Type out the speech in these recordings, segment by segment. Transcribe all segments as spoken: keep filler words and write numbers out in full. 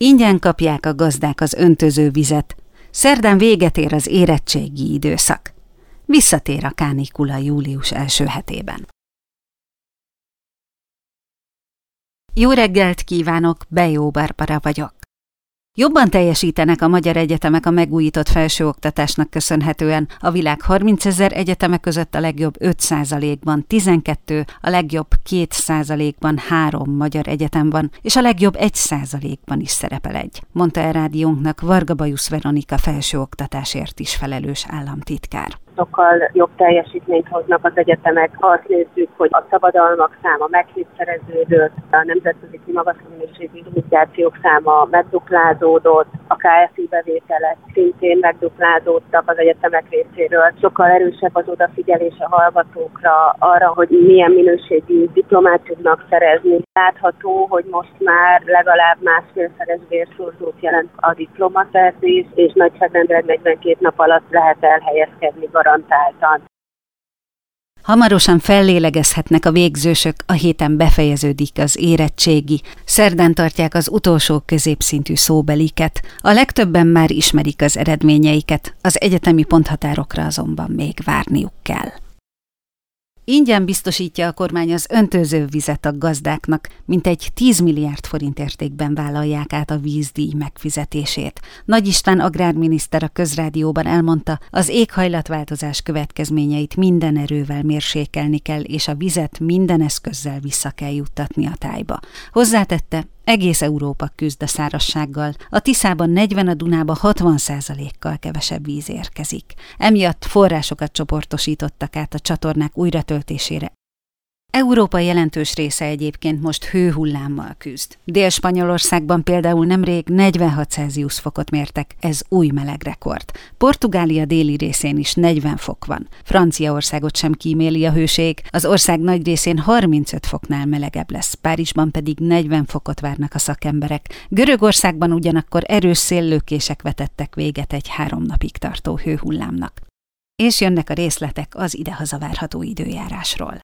Ingyen kapják a gazdák az öntözővizet. Szerdán véget ér az érettségi időszak. Visszatér a kánikula július első hetében. Jó reggelt kívánok, Bejó Barbara vagyok. Jobban teljesítenek a magyar egyetemek a megújított felsőoktatásnak köszönhetően. A világ harmincezer egyeteme között a legjobb öt százalékban tizenkettő, a legjobb két százalékban három magyar egyetem van, és a legjobb egy százalékban is szerepel egy, mondta el rádiónknak Varga Bajusz Veronika felsőoktatásért is felelős államtitkár. Sokkal jobb teljesítményt hoznak az egyetemek, ha azt nézzük, hogy a szabadalmak száma megkétszereződött, a nemzetközi magas minőségű publikációk száma megduplázódott, a ká ef i bevételek szintén megduplázódtak az egyetemek részéről. Sokkal erősebb az odafigyelés a hallgatókra, arra, hogy milyen minőségű diplomát tudnak szerezni. Látható, hogy most már legalább másfélszeres vérszorzót jelent a diplomaszerzés, és nagyságrendben negyvenkét nap alatt lehet elhelyezkedni garantáltan. Hamarosan fellélegezhetnek a végzősök, a héten befejeződik az érettségi. Szerdán tartják az utolsó középszintű szóbeliket. A legtöbben már ismerik az eredményeiket, az egyetemi ponthatárokra azonban még várniuk kell. Ingyen biztosítja a kormány az öntözővizet a gazdáknak, mintegy tíz milliárd forint értékben vállalják át a vízdíj megfizetését. Nagy István agrárminiszter a Közrádióban elmondta, az éghajlatváltozás következményeit minden erővel mérsékelni kell, és a vizet minden eszközzel vissza kell juttatni a tájba. Hozzátette, egész Európa küzd a szárazsággal, a Tiszában negyven, a Dunába hatvan százalékkal kevesebb víz érkezik. Emiatt forrásokat csoportosítottak át a csatornák újratöltésére. Európa jelentős része egyébként most hőhullámmal küzd. Dél-Spanyolországban például nemrég negyvenhat Celsius fokot mértek, ez új melegrekord. Portugália déli részén is negyven fok van. Franciaországot sem kíméli a hőség, az ország nagy részén harmincöt foknál melegebb lesz, Párizsban pedig negyven fokot várnak a szakemberek. Görögországban ugyanakkor erős széllökések vetettek véget egy három napig tartó hőhullámnak. És jönnek a részletek az idehaza várható időjárásról.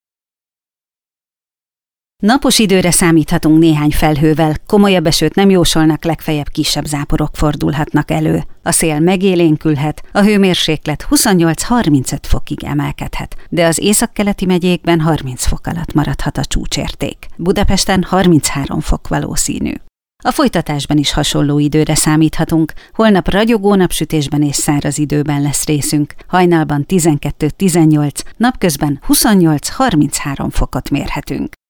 Napos időre számíthatunk néhány felhővel, komolyabb esőt nem jósolnak, legfeljebb kisebb záporok fordulhatnak elő. A szél megélénkülhet, a hőmérséklet huszonnyolc-harmincöt fokig emelkedhet, de az északkeleti megyékben harminc fok alatt maradhat a csúcsérték. Budapesten harminchárom fok valószínű. A folytatásban is hasonló időre számíthatunk, holnap ragyogó napsütésben és száraz időben lesz részünk, hajnalban tizenkettő-tizennyolc, napközben huszonnyolc-harminchárom fokot mérhetünk.